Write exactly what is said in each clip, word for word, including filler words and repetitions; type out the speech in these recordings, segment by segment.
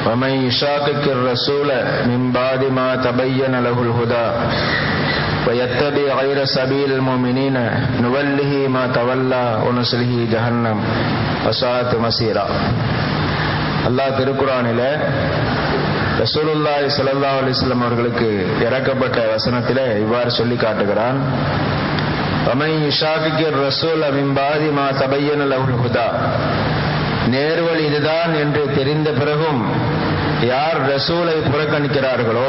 ومن يشاقق الرسول من بعد ما تبين له الهدى ويتبع غير سبيل المؤمنين نوله ما تولى ونصله جهنم وساءت مصيرا. அல்லாஹ் திருக்குர்ஆனிலே ரசூலுல்லாஹி ஸல்லல்லாஹு அலைஹி வஸல்லம் அவர்களுக்கு இறக்கப்பட்ட வசனத்திலே இவ்வாறு சொல்லி காட்டுகிறான். ومن يشاقق الرسول من بعد ما تبين له الهدى, நேர்வழி இதுதான் என்று தெரிந்த பிறகும் யார் ரசூலை புறக்கணிக்கிறார்களோ,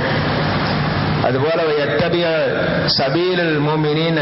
அதுபோல வயத்தபிய சபீலுல் முஃமினீன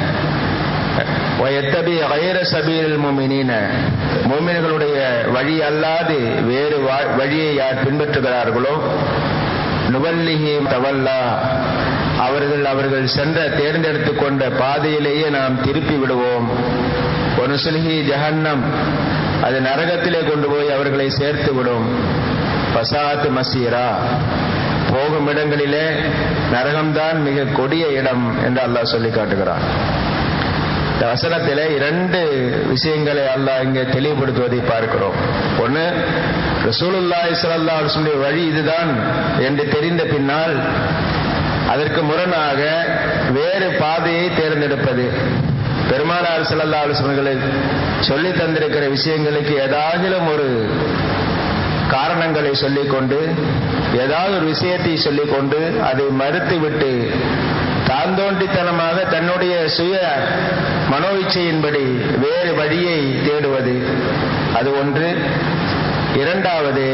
வயத்தபிய கைர சபீலுல் முஃமினீன, முஃமின்களுடைய வழி அல்லாது வேறு வழியை யார் பின்பற்றுகிறார்களோ, நுவல்லிஹி தவல்லா, அவர்கள் அவர்கள் சென்ற தேர்ந்தெடுத்து கொண்ட பாதையிலேயே நாம் திருப்பி விடுவோம். ஒனுசுலிஹி ஜஹன்னம், அது நரகத்திலே கொண்டு போய் அவர்களை சேர்த்து விடும். பசாத் மசீரா, போகும் இடங்களிலே நரகம்தான் மிக கொடிய இடம் என்று அல்லாஹ் சொல்லி காட்டுகிறான். இந்த வசனத்திலே இரண்டு விஷயங்களை அல்லாஹ் இங்கே தெளிவுபடுத்துவதை பார்க்கிறோம். ஒன்று, ரசூலுல்லாஹி ஸல்லல்லாஹு அலைஹி வஸல்லம் வழி இதுதான் என்று தெரிந்த பின்னால் அதற்கு முரணாக வேறு பாதையை தேர்ந்தெடுப்பது. பெருமானார் ஸல்லல்லாஹு அலைஹி வஸல்லம் சொல்லி தந்திருக்கிற விஷயங்களுக்கு ஏதாகிலும் ஒரு காரணங்களை சொல்லிக்கொண்டு, ஏதாவது ஒரு விஷயத்தை சொல்லிக்கொண்டு அதை மறுத்துவிட்டு தாந்தோண்டித்தனமாக தன்னுடைய சுய மனோயிச்சையின்படி வேறு வழியை தேடுவது, அது ஒன்று. இரண்டாவது,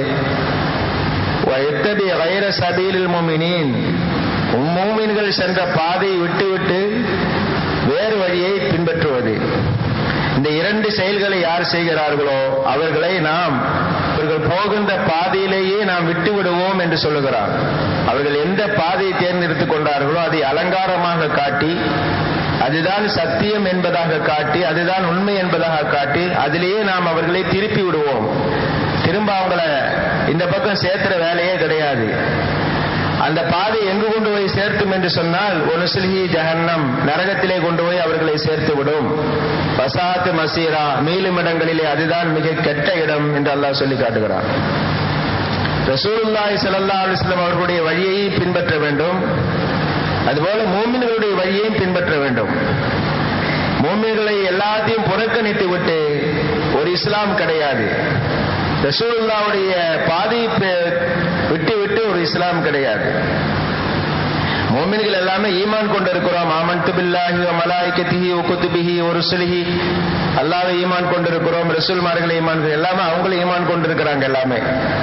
வயத்தபி கைர சபீலுல் முஃமினீன், முஃமின்கள் சென்ற பாதையை விட்டுவிட்டு வேறு வழியை பின்பற்றுவது. இந்த இரண்டு செயல்களை யார் செய்கிறார்களோ அவர்களை நாம் அவர்கள் போகின்ற பாதையிலேயே நாம் விட்டு விடுவோம் என்று சொல்லுகிறார். அவர்கள் எந்த பாதையை தேர்ந்தெடுத்துக் கொண்டார்களோ அதை அலங்காரமாக காட்டி, அதுதான் சத்தியம் என்பதாக காட்டி, அதுதான் உண்மை என்பதாக காட்டி, அதிலேயே நாம் அவர்களை திருப்பி விடுவோம். திரும்ப அவங்கள இந்த பக்கம் சேர்த்துற வேலையே கிடையாது. அந்த பாதை எங்கு கொண்டு போய் சேர்த்தும் என்று சொன்னால் ஒனுசுலிஹி ஜஹன்னம், நரகத்திலே கொண்டு போய் அவர்களை சேர்த்து விடும். பசாத் மசீரா, மீளும் இடங்களிலே அதுதான் மிக கெட்ட இடம் என்று அல்லாஹ் சொல்லி காட்டுகிறார். ரசூலுல்லாஹி ஸல்லல்லாஹு அலைஹி வஸல்லம் அவர்களுடைய வழியை பின்பற்ற வேண்டும், அதுபோல மூமின்களுடைய வழியையும் பின்பற்ற வேண்டும். மூமின்களை எல்லாத்தையும் புறக்கணித்து விட்டு ஒரு இஸ்லாம் கிடையாது. ரசூலுல்லாஹ்வுடைய பாதையை விட்டு விட்டு ஒரு இஸ்லாம் கிடையாது. முஃமின்கள் எல்லாமே ஈமான் கொண்டிருக்கிறோம். ஆமன்து பில்லாஹி வ மலாயிகத்திஹி வ குதுபிஹி வ ருசுலிஹி, அல்லாஹ்வை ஈமான் கொண்டிருக்கிறோம், ரசூல்மார்களை ஈமான், எல்லாமே அவங்கள ஈமான் கொண்டிருக்கிறாங்க. எல்லாமே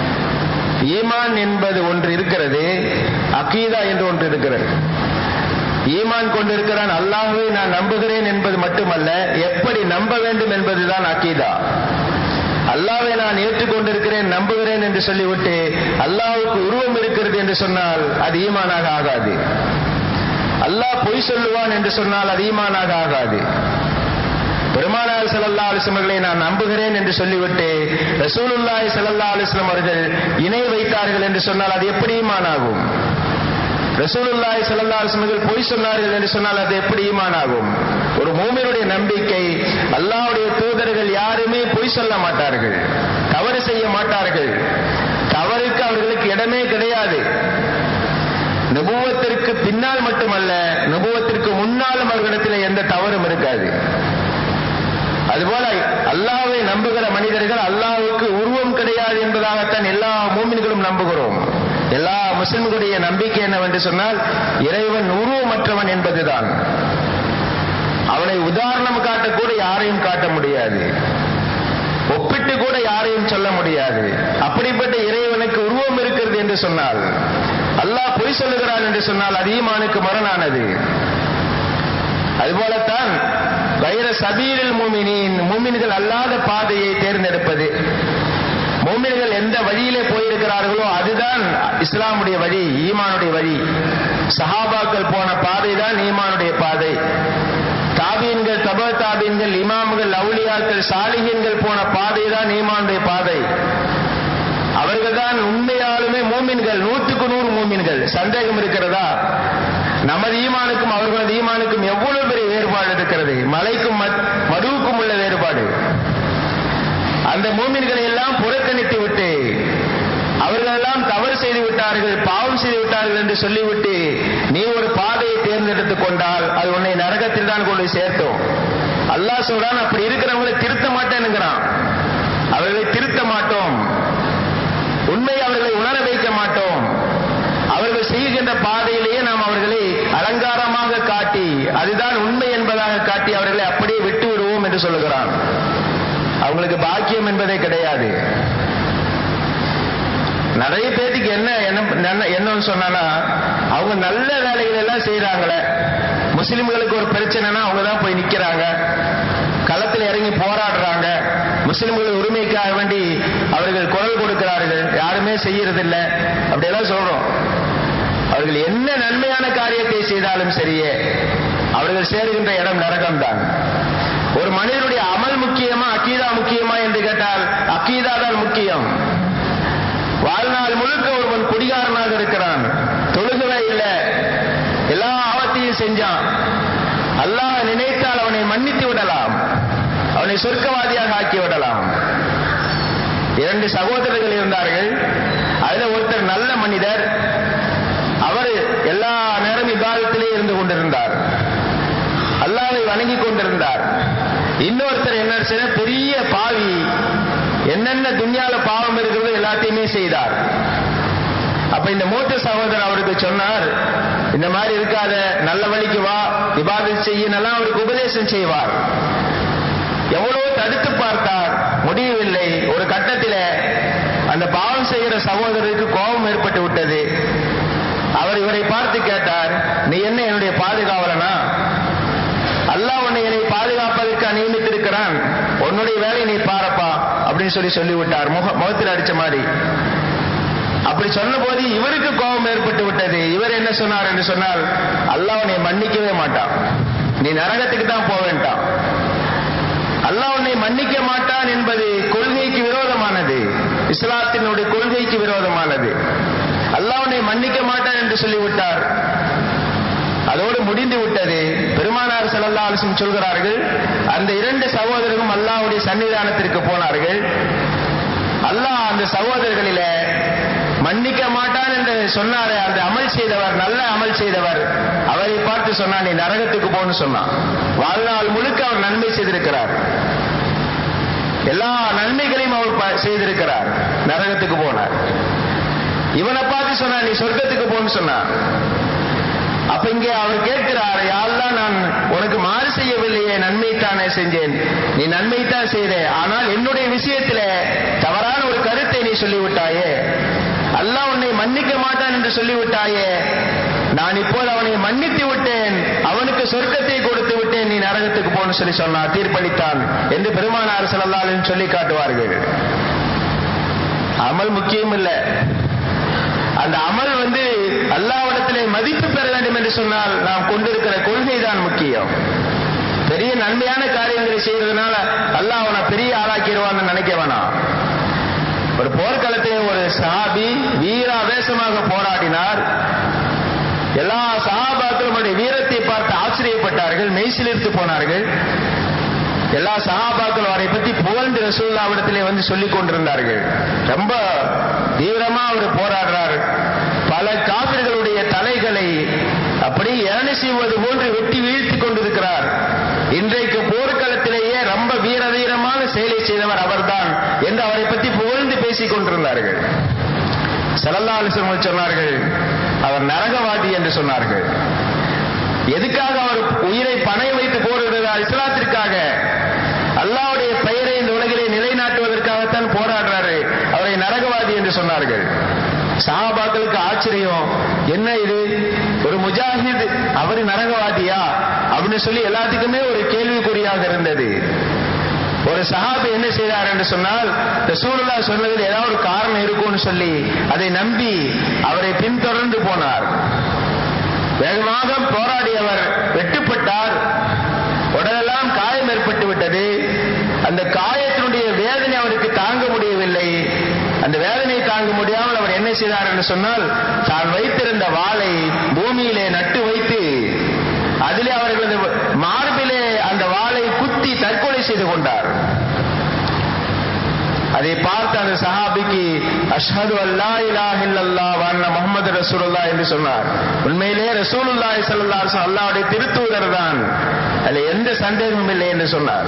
ஈமான் என்பது ஒன்று இருக்கிறது, அகீதா என்று ஒன்று இருக்கிறது. ஈமான் கொண்டிருக்கிறான், அல்லாஹ்வை நான் நம்புகிறேன் என்பது மட்டுமல்ல, எப்படி நம்ப வேண்டும் என்பதுதான் அகீதா. அல்லாஹ்வை நான் ஏற்றுக்கொண்டிருக்கிறேன், நம்புகிறேன் என்று சொல்லிவிட்டு அல்லாஹ்வுக்கு உருவம் இருக்கிறது என்று சொன்னால் அது ஈமானாக ஆகாது. அல்லாஹ் பொய் சொல்லுவான் என்று சொன்னால் அது ஈமானாக ஆகாது. பெருமானார் ஸல்லல்லாஹு அலைஹி வஸல்லம் நான் நம்புகிறேன் என்று சொல்லிவிட்டு ரசூலுல்லாஹி ஸல்லல்லாஹு அலைஹி வஸல்லம் அவர்கள் இணை வைத்தார்கள் என்று சொன்னால் அது எப்படி ஈமானாகும்? ரசூலுல்லாஹி ஸல்லல்லாஹு அலைஹி வஸல்லம் பொய் சொன்னார்கள் என்று சொன்னால் அது எப்படி ஈமானாகும்? ஒரு மூமினுடைய நம்பிக்கை, அல்லாஹ்வுடைய தூதர்கள் யாருமே பொய் சொல்ல மாட்டார்கள், தவறு செய்ய மாட்டார்கள். தவறுக்கு அவர்களுக்கு இடமே கிடையாது. நபுவத்திற்கு பின்னால் மட்டுமல்ல, நபுவத்திற்கு முன்னாலும் அவர்களிடத்தில் எந்த தவறும் இருக்காது. அதுபோல அல்லாஹ்வை நம்புகிற மனிதர்கள் அல்லாஹ்வுக்கு உருவம் கிடையாது என்பதாகத்தான் எல்லா மூமின்களும் நம்புகிறோம். எல்லா முஸ்லிம்களுடைய நம்பிக்கை என்னவென்று சொன்னால் இறைவன் உருவமற்றவன் என்பதுதான். அவனை உதாரணம் காட்டக்கூட யாரையும் காட்ட முடியாது, ஒப்பிட்டு கூட யாரையும் சொல்ல முடியாது. அப்படிப்பட்ட இறைவனுக்கு உருவம் இருக்கிறது என்று சொன்னால், அல்லாஹ் பொய் சொல்லுகிறான் என்று சொன்னால் அது ஈமானுக்கு முரணானது. அதுபோலத்தான் கைர சபீலுல் முஃமினீன், முஃமின்கள் அல்லாத பாதையை தேர்ந்தெடுப்பது. முஃமின்கள் எந்த வழியிலே போயிருக்கிறார்களோ அதுதான் இஸ்லாமுடைய வழி, ஈமானுடைய வழி. சஹாபாக்கள் போன பாதை தான் ஈமானுடைய பாதை. தாபீன்கள், தப தாபீன்கள், இமாம்கள், அவுலியாக்கள், சாலிஹீன்கள் போன பாதை தான் ஈமானுடைய பாதை. அவர்கள் தான் உண்மையாலுமே மூமின்கள், நூற்றுக்கு நூறு மூமின்கள். சந்தேகம் இருக்கிறதா? நமது ஈமானுக்கும் அவர்களது ஈமானுக்கும் எவ்வளவு பெரிய வேறுபாடு இருக்கிறது, மலைக்கும் மடுவுக்கும் உள்ள வேறுபாடு. அந்த மூமின்களை எல்லாம் புறக்கணித்து விட்டு அவர் பாவம் செய்து விட்டார்கள் என்று சொல்லிவிட்டு நீ ஒரு பாதையை தேர்ந்தெடுத்துக் கொண்டால் அது உன்னை நரகத்தில் தான் கொண்டு சேர்த்தோம். அல்லாஹ் சொல்றான், அப்படி இருக்கிறவங்களை திருத்த மாட்டேன்னுங்கிறான். அவர்களை திருத்த மாட்டோம், உண்மை அவர்களை உணர வைக்க மாட்டோம். அவர்கள் செய்கின்ற பாதையிலேயே நாம் அவர்களை அலங்காரமாக காட்டி அதுதான் உண்மை என்பதாக காட்டி அவர்களை அப்படியே விட்டு விடுவோம் என்று சொல்லுகிறான். அவங்களுக்கு பாக்கியம் என்பதே கிடையாது. நிறைய பேருக்கு என்ன என்னன்னு சொன்னா, அவங்க நல்ல வேலைகள் எல்லாம் செய்யறாங்களே, முஸ்லிம்களுக்கு ஒரு பிரச்சனைனா அவங்க தான் போய் நிக்கிறாங்க, களத்தில் இறங்கி போராடுறாங்க, முஸ்லிம்கள் உரிமைக்காக வேண்டி அவர்கள் குரல் கொடுக்கிறார்கள், யாருமே செய்யறதில்லை அப்படியெல்லாம் சொல்றோம். அவர்கள் என்ன நன்மையான காரியத்தை செய்தாலும் சரியே அவர்கள் சேருகின்ற இடம் நரகம்தான். ஒரு மனிதனுடைய அமல் முக்கியமா அக்கீதா முக்கியமா என்று கேட்டால் அக்கீதா தான் முக்கியம். வாழ்நாள் முழுக்க ஒருவன் குடிகாரனாக இருக்கிறான், தொழுகவே இல்லை, எல்லா ஆபத்தையும் செஞ்சான், அல்லாஹ் நினைத்தால் அவனை மன்னித்து விடலாம், அவனை சொர்க்கவாதியாக ஆக்கி விடலாம். இரண்டு சகோதரர்கள் இருந்தார்கள். அதுல ஒருத்தர் நல்ல மனிதர், அவர் எல்லா நேரம் இபாதத்திலே இருந்து கொண்டிருந்தார், அல்லாஹ்வை வணங்கி கொண்டிருந்தார். இன்னொருத்தர் என்ன செய்ய, பெரிய பாவி, என்னென்ன துன்யால பாவம் இருக்கிறதோ எல்லாத்தையுமே செய்தார். அப்ப இந்த மூத்த சகோதரர் அவருக்கு சொன்னார், இந்த மாதிரி இருக்காத, நல்ல வழிக்கு வா, இபாதத் செய்யலாம் அவருக்கு உபதேசம் செய்வார். எவ்வளவு தடுத்து பார்த்தார், முடியவில்லை. ஒரு கட்டத்தில் அந்த பாவம் செய்கிற சகோதரருக்கு கோபம் ஏற்பட்டு விட்டது. அவர் இவரை பார்த்து கேட்டார், நீ என்ன என்னுடைய பாதுகாவலனா? அல்லாஹ் உன்னை என்னை பாதுகாப்பதற்கு நியமித்திருக்கிறான், உன்னுடைய வேலை நீ பாரப்பா அப்படின்னு சொல்லி சொல்லிவிட்டார், முக முகத்தில் அடிச்ச மாதிரி. அப்படி சொன்ன போது இவருக்கு கோபம் ஏற்பட்டு விட்டது. இவர் என்ன சொன்னார் என்று சொன்னால், அல்லாஹ் உன்னை மன்னிக்கவே மாட்டான், நீ நரகத்துக்கு தான் போக வேண்டாம். அல்லாஹ் உன்னை மன்னிக்க மாட்டான் என்பது கொள்கைக்கு விரோதமானது, இஸ்லாத்தினுடைய கொள்கைக்கு விரோதமானது. அல்லாஹ் உன்னை மன்னிக்க மாட்டான் என்று சொல்லிவிட்டார். அதோடு முடிந்து விட்டது. பெருமானார் ஸல்லல்லாஹு அலைஹி வஸல்லம் சொல்கிறார்கள், அந்த இரண்டு சகோதரரும் அல்லாஹ்வுடைய சன்னிதானத்திற்கு போனார்கள். அல்லாஹ் அந்த சகோதரர்களில மன்னிக்க மாட்டான் என்று சொன்னாரே, அந்த அமல் செய்தவர், நல்ல அமல் செய்தவர், அவரை பார்த்து சொன்னான், நீ நரகத்துக்கு போன்னு சொன்னான். வாழ்நாள் முழுக்க அவர் நன்மை செய்திருக்கிறார், எல்லா நன்மைகளையும் அவர் செய்திருக்கிறார், நரகத்துக்கு போனார். இவனை பார்த்து சொன்னான், நீ சொர்க்கத்துக்கு போன்னு சொன்னான். அப்ப இங்கே அவர் கேட்கிறார், யா அல்லாஹ், நான் உனக்கு மாறு செய்யவில்லையே, நன்மைத்தானே செஞ்சேன், நீ நன்மைத்தான் செய்த, ஆனால் என்னுடைய விஷயத்தில தவறான ஒரு கருத்தை நீ சொல்லிவிட்டாயே, அல்லாஹ் உன்னை மன்னிக்க மாட்டான் என்று சொல்லிவிட்டாயே, நான் இப்போது அவனை மன்னித்து விட்டேன், அவனுக்கு சொர்க்கத்தை கொடுத்து விட்டேன், நீ நரகத்துக்கு போன்னு சொல்லி சொன்னார், தீர்ப்பளித்தான் என்று பெருமானார் ஸல்லல்லாஹு அலைஹி வஸல்லம் சொல்லி காட்டுவார்கள். அமல் முக்கியம் இல்லை, அந்த அமல் வந்து அல்லாஹ்விடத்திலே மதிப்பு பெற வேண்டும் என்று சொன்னால் நாம் கொண்டிருக்கிற கொள்கை தான் முக்கியம். பெரிய நன்மையான காரியங்களை செய்யறதுனால அல்லாஹ் அவனை பெரிய ஆளாக்கிடுவான்னு நினைக்க வேணாம். ஒரு போர்க்களத்திலே ஒரு சஹாபி வீராவேசமாக போராடினார். எல்லா சஹாபாக்களும் அவருடைய வீரத்தை பார்த்து ஆச்சரியப்பட்டார்கள், மெய்சிலிர்த்து போனார்கள். எல்லா சஹாபாக்களும் அவரை பற்றி புகழ்ந்து ரசூலுல்லாஹ்விடத்திலே வந்து சொல்லிக் கொண்டிருந்தார்கள். ரொம்ப தீவிரமா அவர் போராடுறார், பல காபிர்களுடைய தலைகளை அப்படி ஏணி செய்வது போன்று வெட்டி வீழ்த்தி கொண்டிருக்கிறார். இன்றைக்கு போர்க்களத்திலேயே ரொம்ப வீர வீரமான செயலை செய்தவர் அவர்தான் என்று அவரை பற்றி புகழ்ந்து பேசிக் கொண்டிருந்தார்கள். ஸல்லல்லாஹு அலைஹி வஸல்லம் சொன்னார்கள், அவர் நரகவாதி என்று சொன்னார்கள். எதுக்காக அவர் உயிரை பணயம் வைத்து போரிடுகிறார்? இஸ்லாத்திற்காக, அல்லாஹ்வுடைய பெயரை இந்த உலகிலே நிலைநாட்டுவதற்காகத்தான் போராடுறாரு, அவரை நரகவாதி என்று சொன்னார்கள். சஹாபாக்களுக்கு ஆச்சரியம், என்ன இது, ஒரு முஜாஹித் அவர் நரகவாதியா அப்படின்னு சொல்லி எல்லாத்துக்குமே ஒரு கேள்விக்குறியாக இருந்தது. ஒரு சஹாபி என்ன செய்தார் என்று சொன்னால், ரசூலுல்லாஹ் சொன்னதில் ஏதாவது ஒரு காரணம் இருக்கும்னு சொல்லி அதை நம்பி அவரை பின்தொடர்ந்து போனார். வேகமாக போராடியவர் வெட்டுப்பட்டார், உடலெல்லாம் காயம் ஏற்பட்டு விட்டது. அந்த காயத்தினுடைய வேதனை அவருக்கு தாங்க முடியவில்லை. அந்த வேதனை தாங்க முடியாமல் அவர் என்ன செய்தார் என்று சொன்னால், தான் வைத்திருந்த வாளை பூமியிலே நட்டு வைத்து அதிலே அவர்களது மார்பிலே அந்த வாளை குத்தி தற்கொலை செய்து கொண்டார். அதை பார்த்து அந்த சஹாபிக்கு அஷ்ஹது அல்லா இலாஹ இல்லல்லாஹ் வ அன்ன முஹம்மது ரசூலுல்லாஹ் என்று சொன்னார். உண்மையிலேயே ரசூலுல்லாஹி ஸல்லல்லாஹு அலைஹி வஸல்லம் அல்லாஹ்வுடைய திருத்தூதர் தான், அதுல எந்த சந்தேகமும் இல்லை என்று சொன்னார்.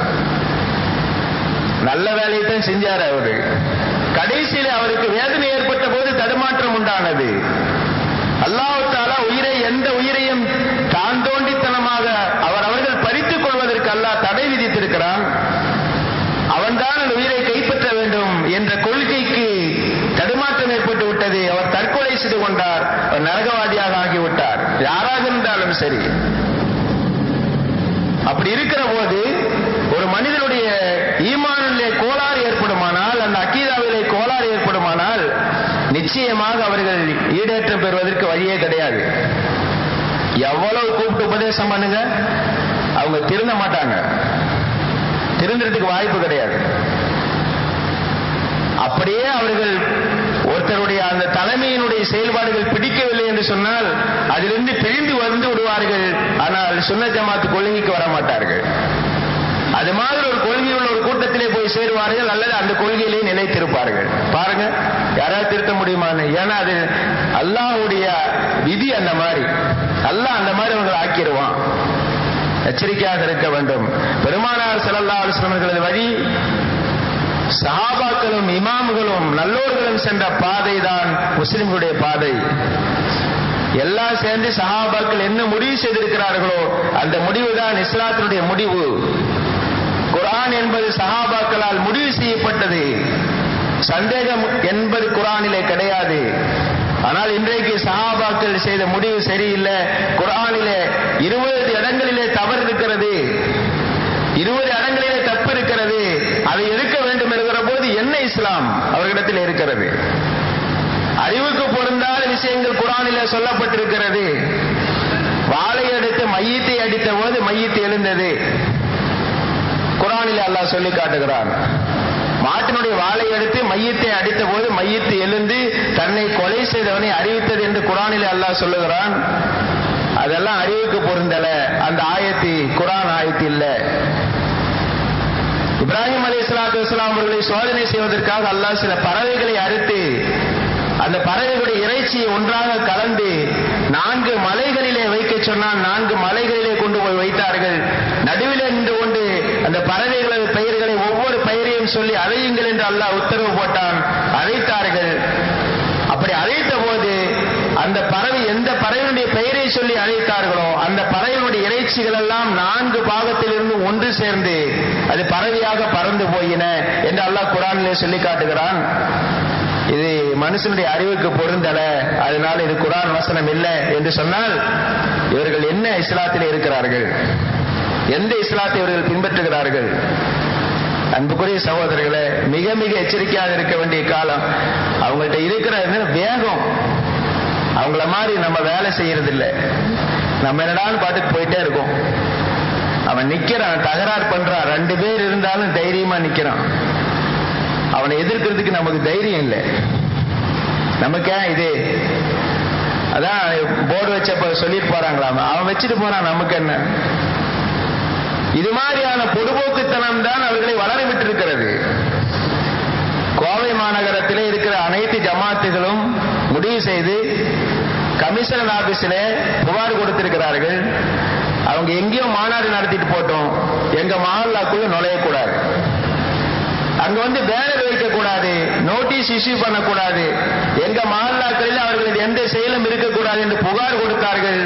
நல்ல வேலையை தான் செஞ்சார் அவரு. கடைசியில அவருக்கு வேதனை ஏற்பட்ட போது தடுமாற்றம் உண்டானது. அல்லாஹ் தஆலா உயிரை எந்த உயிரையும் தான் தோண்டித்தனமாக அவர் அவர்கள் பறித்துக் கொள்வதற்கு அல்லாஹ் தடை விதித்திருக்கிறான். அவன்தான் அந்த உயிரை கைப்பற்ற வேண்டும் என்ற கொள்கைக்கு தடுமாற்றம் ஏற்பட்டு விட்டது. அவர் தற்கொலை செய்து கொண்டார். அவர் நரகவாதியாக ஆகிவிட்டார். யாராக இருந்தாலும் சரி. அப்படி இருக்கிற போது ஒரு மனிதனுடைய ஈமானிலே கோளாறு ஏற்படுமானால், அந்த அக்கீதாவிலே கோளாறு ஏற்படுமானால் நிச்சயமாக அவர்கள் ஈடேற்றம் பெறுவதற்கு வழியே கிடையாது. எவ்வளவு கூப்பிட்டு உபதேசம் பண்ணுங்க, அவங்க திருந்த மாட்டாங்க. திருந்துறதுக்கு வாய்ப்பு கிடையாது. அப்படியே அவர்கள் ஒருத்தருடைய அந்த தலைமையினுடைய செயல்பாடுகள் பிடிக்கவில்லை என்று சொன்னால் அதிலிருந்து பிரிந்து வந்து விடுவார்கள். ஆனால் சுன்னத் ஜமாத் கொள்கைக்கு வர மாட்டார்கள். அது மாதிரி ஒரு கொள்கை உள்ள ஒரு கூட்டத்திலே போய் சேருவார்கள், அல்லது அந்த கொள்கையிலே நிலைத்திருப்பார்கள். பாருங்க, யாராவது திருத்த முடியுமான்னு. ஏன்னா அது அல்லாஹ்வுடைய விதி அந்த மாதிரி. அல்லாஹ் அந்த மாதிரி அவங்களை ஆக்கிடுவான். எச்சரிக்கையாக இருக்க வேண்டும். பெருமானார் ஸல்லல்லாஹு அலைஹி வஸல்லம் அவர்களது வழி சஹாபாக்களும் இமாம்களும் நல்லோர்களும் சென்ற பாதை தான் முஸ்லிம்களுடைய பாதை. எல்லாம் சேர்ந்து சஹாபாக்கள் என்ன முடிவு செய்திருக்கிறார்களோ அந்த முடிவு தான் இஸ்லாத்தினுடைய முடிவு. குர்ஆன் என்பது சஹாபாக்களால் முடிவு செய்யப்பட்டது. சந்தேகம் என்பது குர்ஆனிலே கிடையாது. ஆனால் இன்றைக்கு சஹாபாக்கள் செய்த முடிவு சரியில்லை. குர்ஆனிலே இருபது இடங்களிலே தவறு இருக்கிறது, இருபது இடங்களிலே தப்பு இருக்கிறது. அதை எடுக்க வேண்டும் என்கிற போது என்ன இஸ்லாம் அவர்களிடத்தில் இருக்கிறது? அறிவுக்கு பொருந்தாத விஷயங்கள் குர்ஆனிலே சொல்லப்பட்டிருக்கிறது. வாளை எடுத்து மையத்தை அடித்த போது மையத்து எழுந்தது, குர்ஆனிலே அல்லாஹ் சொல்லி காட்டுகிறான். மாட்டினுடைய வாளை எடுத்து மையத்தை அடித்த போது மையத்து எழுந்து தன்னை கொலை செய்தவனை அறிவித்தது என்று குர்ஆனிலே அல்லாஹ் சொல்லுகிறான். அதெல்லாம் அறிவுக்கு பொருந்தல. அந்த ஆயத்து குர்ஆன் ஆயத்து இல்ல. இப்ராஹிம் அலைஹிஸ்ஸலாத்து வஸ்ஸலாம் அவர்களை சோதனை செய்வதற்காக அல்லாஹ் சில பறவைகளை அறுத்து அந்த பறவைகளுடைய இறைச்சியை ஒன்றாக கலந்து நான்கு மலைகளிலே வைக்க சொன்னால் நான்கு மலைகளிலே கொண்டு போய் வைத்தார்கள். நடுவில் நின்று கொண்டு அந்த பறவைகளது பெயர்களை ஒவ்வொரு பெயரையும் சொல்லி அழையுங்கள் என்று அல்லாஹ் உத்தரவு போட்டான். அழைத்தார்கள். அப்படி அழைத்த போது அந்த பறவை எந்த பறவையினுடைய பெயரை சொல்லி அழைத்தார்களோ அந்த பறவையினுடைய இறைச்சிகள் எல்லாம் நான்கு பாகத்திலிருந்து ஒன்று சேர்ந்து அது பறவையாக பறந்து போயின என்று அல்லாஹ் குர்ஆனிலே சொல்லி காட்டுகிறான். இது மனுஷனுடைய அறிவுக்கு பொருந்தல, அதனால இது குர்ஆன் வசனம் இல்லை என்று சொன்னால் இவர்கள் என்ன இஸ்லாத்திலே இருக்கிறார்கள்? எந்த இஸ்லாத்தை இவர்கள் பின்பற்றுகிறார்கள்? அன்புக்குரிய சகோதரர்களே, மிக மிக எச்சரிக்கையாக இருக்க வேண்டிய காலம். அவங்கள்ட்ட இருக்கிற வேகம், அவங்கள மாதிரி நம்ம வேலை செய்யறது இல்லை. நம்ம என்னடான்னு பார்த்துட்டு போயிட்டே இருக்கோம். அவன் நிக்கிறான், தகராறு பண்றான், ரெண்டு பேர் இருந்தாலும் தைரியமா நிக்கிறான். அவனை எதிர்க்கிறதுக்கு நமக்கு தைரியம் இல்லை. நமக்கு இது அதான் போர்டு வச்சப்ப சொல்லிட்டு போறாங்களாம், அவன் வச்சுட்டு போறான், நமக்கு என்ன? இது மாதிரியான பொதுபோக்குத்தனம் தான் அவர்களை வளர விட்டிருக்கிறது. கோவை மாநகரத்திலே இருக்கிற அனைத்து ஜமாத்துகளும் முடிவு செய்து கமிஷனர் ஆபீஸிலே புகார் கொடுத்திருக்கிறார்கள். அவங்க எங்கேயோ மாநாடு நடத்திட்டு போட்டோம், எங்க மஹல்லாக்குள்ள நுழையக்கூடாது, அங்க வந்து பேனர் வைக்கக்கூடாது, நோட்டீஸ் இஷ்யூ பண்ணக்கூடாது, எங்க மஹல்லாக்களில் அவர்களது எந்த செயலும் இருக்கக்கூடாது என்று புகார் கொடுத்தார்கள்.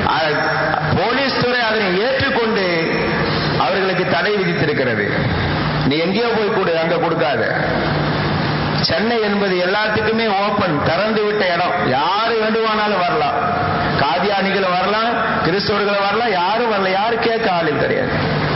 போலீஸ் துறை அதனை ஏற்றுக்கொண்டு அவர்களுக்கு தடை விதித்திருக்கிறது. நீ எங்கேயோ போய் கொடு, அங்க கொடுக்காத. சென்னை என்பது எல்லாத்துக்குமே ஓபன், திறந்து விட்ட இடம். யாரு வேண்டுமானாலும் வரலாம், காதியானிகள் வரலாம், கிறிஸ்தவர்கள் வரலாம், யாரும் வரல, யாரு கேட்க ஆளில் கிடையாது.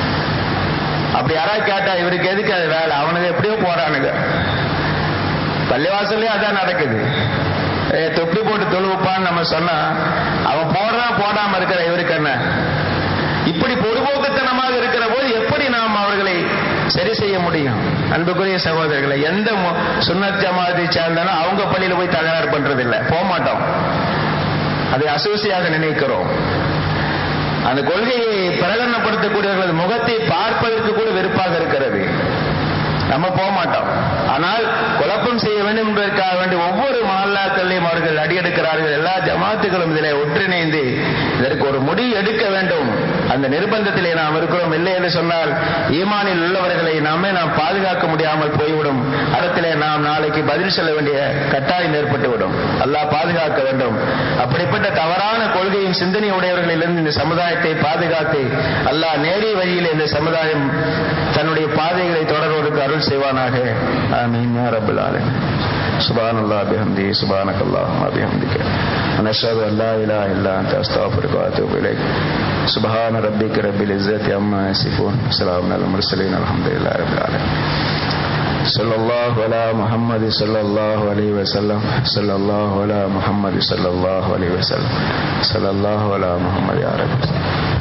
அப்படி யாராவது கேட்டா இவருக்கு எதுக்கு அது வேலை, அவனுக்கு எப்படியோ போறானுங்க. பள்ளிவாசல்லே அதான் நடக்குது. தொப்பி போட்டு தொழுவுப்பான்னு நம்ம சொன்னா அவன் போடுறான், போடாம இருக்கிற இவருக்கு என்ன? இப்படி பொதுபோக்குத்தனமாக இருக்கிற போது எப்படி நாம் அவர்களை சரி செய்ய முடியும்? அன்புக்குரிய சகோதரர்களை, எந்த சுன்னத் ஜமாத்தை சேர்ந்தாலும் அவங்க பள்ளியில போய் தகராறு பண்றது இல்லை, போக மாட்டோம். அதை அசூசியாக நினைக்கிறோம். அந்த கொள்கையை பிரகடனப்படுத்தக்கூடியவர்களது முகத்தை பார்ப்பதற்கு கூட வெறுப்பாக இருக்கிறது. நம்ம போக மாட்டோம். ஆனால் குழப்பம் செய்ய வேண்டும் என்பதற்காக வேண்டி ஒவ்வொரு மஹல்லாக்களையும் அவர்கள் அடியெடுக்கிறார்கள். எல்லா ஜமாத்துகளும் இதிலே ஒன்றிணைந்து இதற்கு ஒரு முடிவு எடுக்க வேண்டும். அந்த நிர்பந்தத்திலே நாம் இருக்கிறோம். இல்லை என்று சொன்னால் ஈமானில் உள்ளவர்களை நாமே நாம் பாதுகாக்க முடியாமல் போய்விடும். இடத்திலே நாம் நாளைக்கு பதில் சொல்ல வேண்டிய கட்டாயம் ஏற்பட்டுவிடும். அல்லாஹ் பாதுகாக்க வேண்டும். அப்படிப்பட்ட தவறான கொள்கையும் சிந்தனை உடையவர்களிலிருந்து இந்த சமுதாயத்தை பாதுகாத்து அல்லாஹ் நேரிய வழியில் இந்த சமுதாயம் தன்னுடைய பாதைகளை தொடர்வதற்கு அருள் செய்வானாக. ஆமீன் யா ரப்பல் ஆலமீன். சுப்ஹானல்லாஹ் பிஹம்திஹி சுப்ஹானக்கல்லாஹும்ம பிஹம்திக அஷ்ஹது அன் லா இலாஹா இல்லா அன்த அஸ்தக்ஃபிருக வ அத்தூபு இலைக். சுப்ஹான ரப்பிக ரப்பில் இஸ்ஸத்தி அம்மா யசிஃபூன் ஸலாமுன் அலல் முர்ஸலீன் அல்ஹம்துலில்லாஹி ரப்பில் ஆலமீன். ஸல்லல்லாஹு அலா முஹம்மது ஸல்லல்லாஹு அலைஹி வஸல்லம் ஸல்லல்லாஹு அலா முஹம்மது ஸல்லல்லாஹு அலைஹி வஸல்லம் ஸல்லல்லாஹு அலா முஹம்மது யா ரப்பி.